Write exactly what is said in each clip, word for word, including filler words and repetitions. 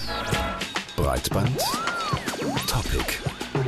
Breitband Topic.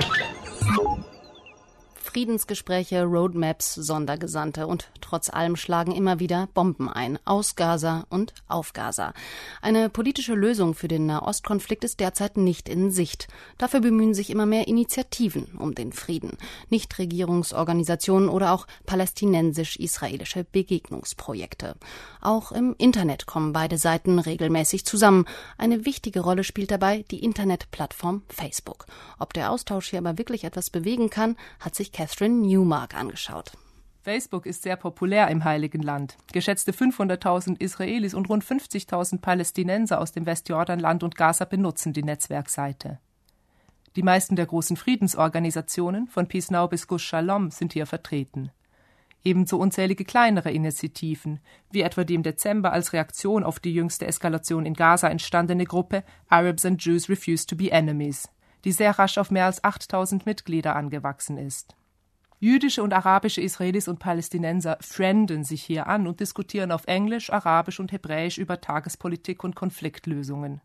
Friedensgespräche, Roadmaps, Sondergesandte und trotz allem schlagen immer wieder Bomben ein, aus Gaza und auf Gaza. Eine politische Lösung für den Nahostkonflikt ist derzeit nicht in Sicht. Dafür bemühen sich immer mehr Initiativen um den Frieden, Nichtregierungsorganisationen oder auch palästinensisch-israelische Begegnungsprojekte. Auch im Internet kommen beide Seiten regelmäßig zusammen. Eine wichtige Rolle spielt dabei die Internetplattform Facebook. Ob der Austausch hier aber wirklich etwas bewegen kann, hat sich Catherine Newmark angeschaut. Facebook ist sehr populär im Heiligen Land. Geschätzte fünfhunderttausend Israelis und rund fünfzigtausend Palästinenser aus dem Westjordanland und Gaza benutzen die Netzwerkseite. Die meisten der großen Friedensorganisationen, von Peace Now bis Gush Shalom, sind hier vertreten. Ebenso unzählige kleinere Initiativen, wie etwa die im Dezember als Reaktion auf die jüngste Eskalation in Gaza entstandene Gruppe Arabs and Jews Refuse to be Enemies, die sehr rasch auf mehr als achttausend Mitglieder angewachsen ist. Jüdische und arabische Israelis und Palästinenser frienden sich hier an und diskutieren auf Englisch, Arabisch und Hebräisch über Tagespolitik und Konfliktlösungen.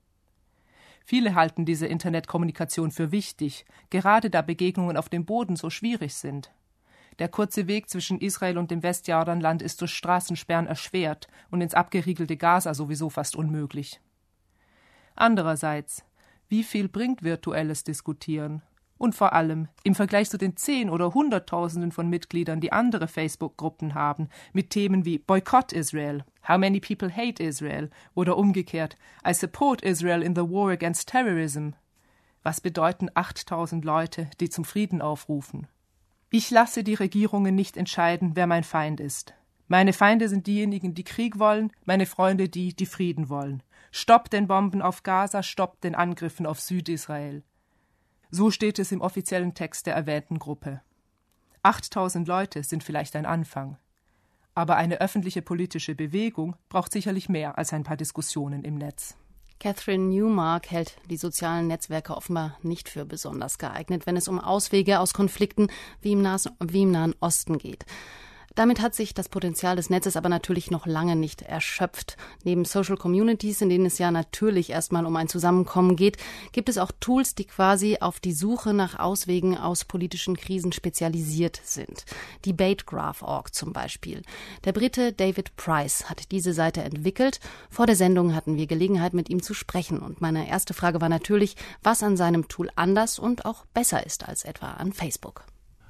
Viele halten diese Internetkommunikation für wichtig, gerade da Begegnungen auf dem Boden so schwierig sind. Der kurze Weg zwischen Israel und dem Westjordanland ist durch Straßensperren erschwert und ins abgeriegelte Gaza sowieso fast unmöglich. Andererseits, wie viel bringt virtuelles Diskutieren? Und vor allem, im Vergleich zu den Zehn- oder Hunderttausenden von Mitgliedern, die andere Facebook-Gruppen haben, mit Themen wie Boycott Israel, How many people hate Israel oder umgekehrt, I support Israel in the war against terrorism. Was bedeuten achttausend Leute, die zum Frieden aufrufen? Ich lasse die Regierungen nicht entscheiden, wer mein Feind ist. Meine Feinde sind diejenigen, die Krieg wollen, meine Freunde die, die Frieden wollen. Stoppt den Bomben auf Gaza, stoppt den Angriffen auf Südisrael. So steht es im offiziellen Text der erwähnten Gruppe. achttausend Leute sind vielleicht ein Anfang. Aber eine öffentliche politische Bewegung braucht sicherlich mehr als ein paar Diskussionen im Netz. Catherine Newmark hält die sozialen Netzwerke offenbar nicht für besonders geeignet, wenn es um Auswege aus Konflikten wie im, Nas- wie im Nahen Osten geht. Damit hat sich das Potenzial des Netzes aber natürlich noch lange nicht erschöpft. Neben Social Communities, in denen es ja natürlich erstmal um ein Zusammenkommen geht, gibt es auch Tools, die quasi auf die Suche nach Auswegen aus politischen Krisen spezialisiert sind. Debategraph Punkt org zum Beispiel. Der Brite David Price hat diese Seite entwickelt. Vor der Sendung hatten wir Gelegenheit, mit ihm zu sprechen. Und meine erste Frage war natürlich, was an seinem Tool anders und auch besser ist als etwa an Facebook.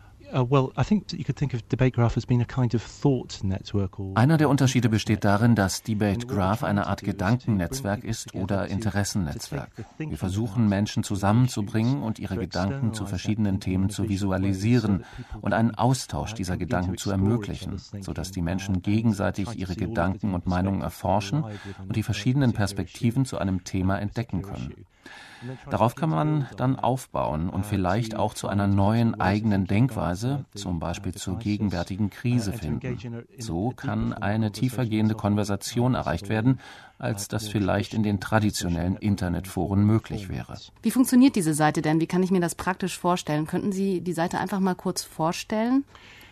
Einer der Unterschiede besteht darin, dass Debategraph eine Art Gedankennetzwerk ist oder Interessennetzwerk. Wir versuchen, Menschen zusammenzubringen und ihre Gedanken zu verschiedenen Themen zu visualisieren und einen Austausch dieser Gedanken zu ermöglichen, sodass die Menschen gegenseitig ihre Gedanken und Meinungen erforschen und die verschiedenen Perspektiven zu einem Thema entdecken können. Darauf kann man dann aufbauen und vielleicht auch zu einer neuen eigenen Denkweise, zum Beispiel zur gegenwärtigen Krise finden. So kann eine tiefergehende Konversation erreicht werden, als das vielleicht in den traditionellen Internetforen möglich wäre. Wie funktioniert diese Seite denn? Wie kann ich mir das praktisch vorstellen? Könnten Sie die Seite einfach mal kurz vorstellen?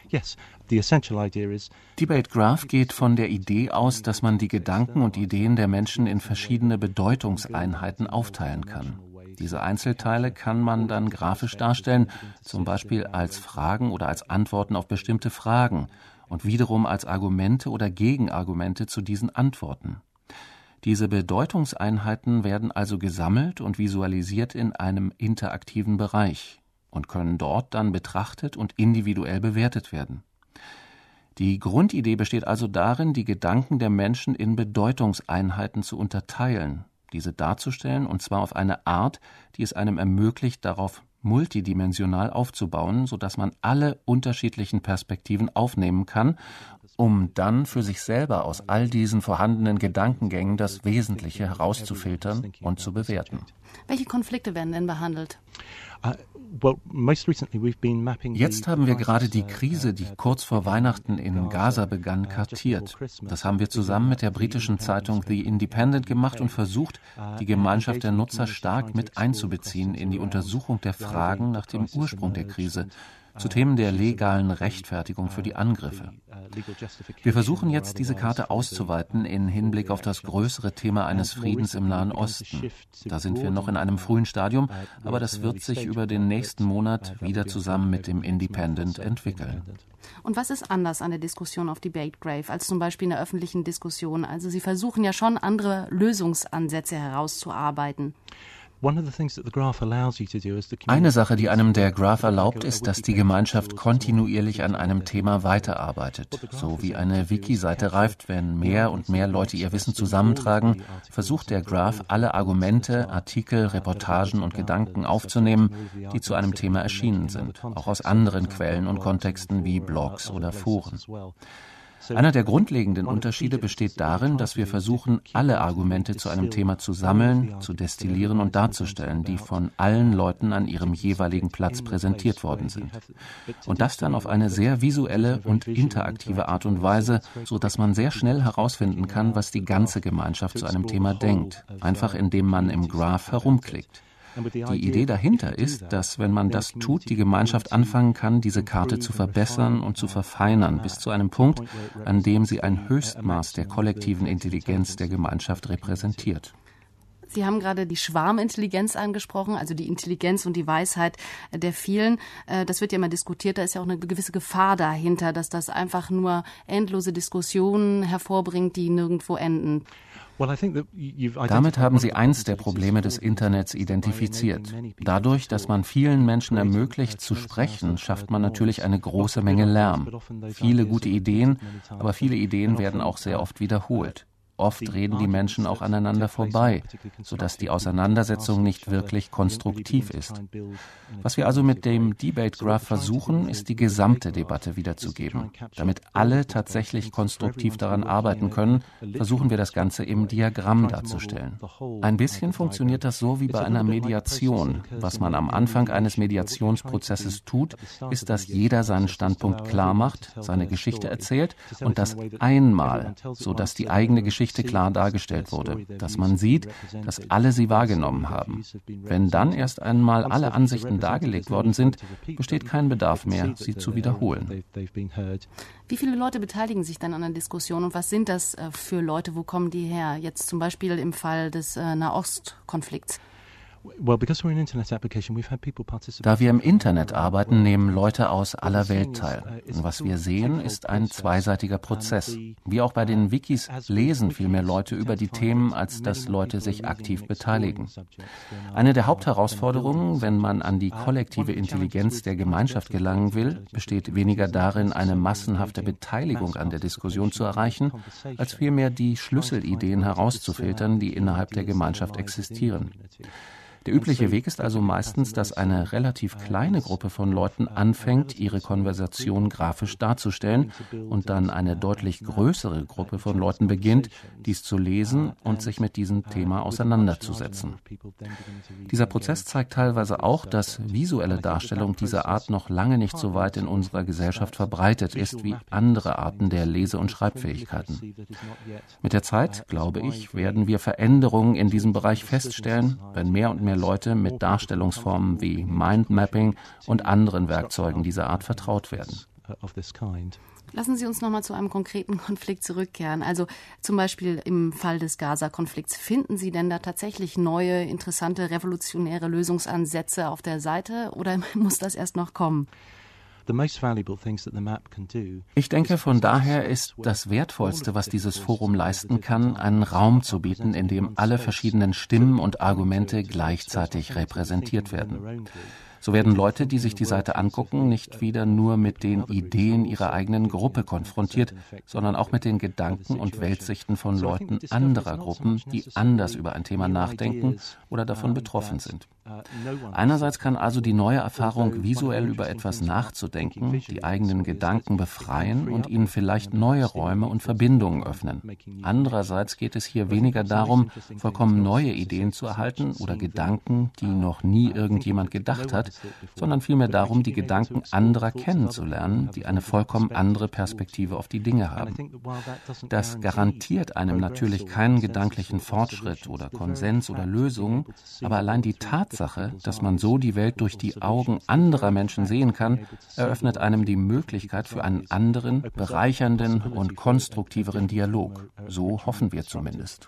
Debategraph geht von der Idee aus, dass man die Gedanken und Ideen der Menschen in verschiedene Bedeutungseinheiten aufteilen kann. Diese Einzelteile kann man dann grafisch darstellen, zum Beispiel als Fragen oder als Antworten auf bestimmte Fragen und wiederum als Argumente oder Gegenargumente zu diesen Antworten. Diese Bedeutungseinheiten werden also gesammelt und visualisiert in einem interaktiven Bereich und können dort dann betrachtet und individuell bewertet werden. Die Grundidee besteht also darin, die Gedanken der Menschen in Bedeutungseinheiten zu unterteilen, diese darzustellen, und zwar auf eine Art, die es einem ermöglicht, darauf multidimensional aufzubauen, sodass man alle unterschiedlichen Perspektiven aufnehmen kann, um dann für sich selber aus all diesen vorhandenen Gedankengängen das Wesentliche herauszufiltern und zu bewerten. Welche Konflikte werden denn behandelt? Jetzt haben wir gerade die Krise, die kurz vor Weihnachten in Gaza begann, kartiert. Das haben wir zusammen mit der britischen Zeitung The Independent gemacht und versucht, die Gemeinschaft der Nutzer stark mit einzubeziehen in die Untersuchung der Fragen nach dem Ursprung der Krise. zu Themen der legalen Rechtfertigung für die Angriffe. Wir versuchen jetzt, diese Karte auszuweiten in Hinblick auf das größere Thema eines Friedens im Nahen Osten. Da sind wir noch in einem frühen Stadium, aber das wird sich über den nächsten Monat wieder zusammen mit dem Independent entwickeln. Und was ist anders an der Diskussion auf Debate Grave als zum Beispiel in der öffentlichen Diskussion? Also Sie versuchen ja schon, andere Lösungsansätze herauszuarbeiten. Eine Sache, die einem der Graph erlaubt, ist, dass die Gemeinschaft kontinuierlich an einem Thema weiterarbeitet. So wie eine Wiki-Seite reift, wenn mehr und mehr Leute ihr Wissen zusammentragen, versucht der Graph, alle Argumente, Artikel, Reportagen und Gedanken aufzunehmen, die zu einem Thema erschienen sind, auch aus anderen Quellen und Kontexten wie Blogs oder Foren. Einer der grundlegenden Unterschiede besteht darin, dass wir versuchen, alle Argumente zu einem Thema zu sammeln, zu destillieren und darzustellen, die von allen Leuten an ihrem jeweiligen Platz präsentiert worden sind. Und das dann auf eine sehr visuelle und interaktive Art und Weise, so dass man sehr schnell herausfinden kann, was die ganze Gemeinschaft zu einem Thema denkt, einfach indem man im Graph herumklickt. Die Idee dahinter ist, dass, wenn man das tut, die Gemeinschaft anfangen kann, diese Karte zu verbessern und zu verfeinern, bis zu einem Punkt, an dem sie ein Höchstmaß der kollektiven Intelligenz der Gemeinschaft repräsentiert. Sie haben gerade die Schwarmintelligenz angesprochen, also die Intelligenz und die Weisheit der vielen. Das wird ja immer diskutiert, da ist ja auch eine gewisse Gefahr dahinter, dass das einfach nur endlose Diskussionen hervorbringt, die nirgendwo enden. Damit haben Sie eins der Probleme des Internets identifiziert. Dadurch, dass man vielen Menschen ermöglicht, zu sprechen, schafft man natürlich eine große Menge Lärm. Viele gute Ideen, aber viele Ideen werden auch sehr oft wiederholt. Oft reden die Menschen auch aneinander vorbei, sodass die Auseinandersetzung nicht wirklich konstruktiv ist. Was wir also mit dem Debate Graph versuchen, ist die gesamte Debatte wiederzugeben. Damit alle tatsächlich konstruktiv daran arbeiten können, versuchen wir das Ganze im Diagramm darzustellen. Ein bisschen funktioniert das so wie bei einer Mediation. Was man am Anfang eines Mediationsprozesses tut, ist, dass jeder seinen Standpunkt klar macht, seine Geschichte erzählt und das einmal, sodass die eigene Geschichte klar dargestellt wurde, dass man sieht, dass alle sie wahrgenommen haben. Wenn dann erst einmal alle Ansichten dargelegt worden sind, besteht kein Bedarf mehr, sie zu wiederholen. Wie viele Leute beteiligen sich dann an der Diskussion und was sind das für Leute, wo kommen die her? Jetzt zum Beispiel im Fall des äh, Nahostkonflikts. Da wir im Internet arbeiten, nehmen Leute aus aller Welt teil. Und was wir sehen, ist ein zweiseitiger Prozess. Wie auch bei den Wikis lesen viel mehr Leute über die Themen, als dass Leute sich aktiv beteiligen. Eine der Hauptherausforderungen, wenn man an die kollektive Intelligenz der Gemeinschaft gelangen will, besteht weniger darin, eine massenhafte Beteiligung an der Diskussion zu erreichen, als vielmehr die Schlüsselideen herauszufiltern, die innerhalb der Gemeinschaft existieren. Der übliche Weg ist also meistens, dass eine relativ kleine Gruppe von Leuten anfängt, ihre Konversation grafisch darzustellen und dann eine deutlich größere Gruppe von Leuten beginnt, dies zu lesen und sich mit diesem Thema auseinanderzusetzen. Dieser Prozess zeigt teilweise auch, dass visuelle Darstellung dieser Art noch lange nicht so weit in unserer Gesellschaft verbreitet ist wie andere Arten der Lese- und Schreibfähigkeiten. Mit der Zeit, glaube ich, werden wir Veränderungen in diesem Bereich feststellen, wenn mehr und mehr Leute mit Darstellungsformen wie Mindmapping und anderen Werkzeugen dieser Art vertraut werden. Lassen Sie uns noch mal zu einem konkreten Konflikt zurückkehren. Also zum Beispiel im Fall des Gaza-Konflikts. Finden Sie denn da tatsächlich neue, interessante, revolutionäre Lösungsansätze auf der Seite oder muss das erst noch kommen? Ich denke, von daher ist das Wertvollste, was dieses Forum leisten kann, einen Raum zu bieten, in dem alle verschiedenen Stimmen und Argumente gleichzeitig repräsentiert werden. So werden Leute, die sich die Seite angucken, nicht wieder nur mit den Ideen ihrer eigenen Gruppe konfrontiert, sondern auch mit den Gedanken und Weltsichten von Leuten anderer Gruppen, die anders über ein Thema nachdenken oder davon betroffen sind. Einerseits kann also die neue Erfahrung, visuell über etwas nachzudenken, die eigenen Gedanken befreien und ihnen vielleicht neue Räume und Verbindungen öffnen. Andererseits geht es hier weniger darum, vollkommen neue Ideen zu erhalten oder Gedanken, die noch nie irgendjemand gedacht hat, sondern vielmehr darum, die Gedanken anderer kennenzulernen, die eine vollkommen andere Perspektive auf die Dinge haben. Das garantiert einem natürlich keinen gedanklichen Fortschritt oder Konsens oder Lösungen, aber allein die Tatsache, Tatsache, dass man so die Welt durch die Augen anderer Menschen sehen kann, eröffnet einem die Möglichkeit für einen anderen, bereichernden und konstruktiveren Dialog. So hoffen wir zumindest.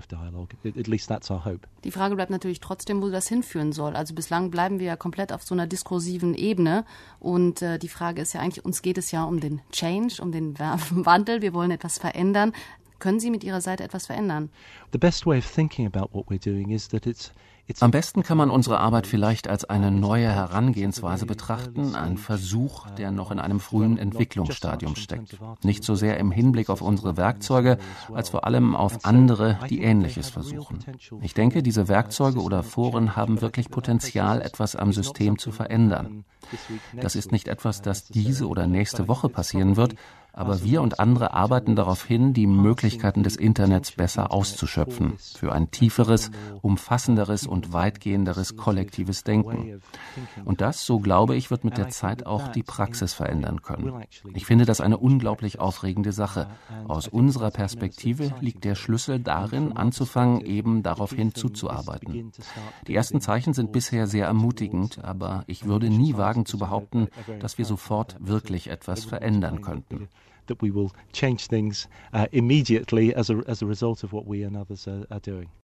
Die Frage bleibt natürlich trotzdem, wo das hinführen soll. Also bislang bleiben wir ja komplett auf so einer diskursiven Ebene. Und äh, die Frage ist ja eigentlich, uns geht es ja um den Change, um den Wandel. Wir wollen etwas verändern. Können Sie mit Ihrer Seite etwas verändern? The best way of thinking about what we're doing is that it's Am besten kann man unsere Arbeit vielleicht als eine neue Herangehensweise betrachten, ein Versuch, der noch in einem frühen Entwicklungsstadium steckt. Nicht so sehr im Hinblick auf unsere Werkzeuge, als vor allem auf andere, die Ähnliches versuchen. Ich denke, diese Werkzeuge oder Foren haben wirklich Potenzial, etwas am System zu verändern. Das ist nicht etwas, das diese oder nächste Woche passieren wird, aber wir und andere arbeiten darauf hin, die Möglichkeiten des Internets besser auszuschöpfen, für ein tieferes, umfassenderes und weitgehenderes kollektives Denken. Und das, so glaube ich, wird mit der Zeit auch die Praxis verändern können. Ich finde das eine unglaublich aufregende Sache. Aus unserer Perspektive liegt der Schlüssel darin, anzufangen, eben darauf hin zuzuarbeiten. Die ersten Zeichen sind bisher sehr ermutigend, aber ich würde nie wagen zu behaupten, dass wir sofort wirklich etwas verändern könnten. that we will change things uh, immediately as a, as a result of what we and others are, are doing.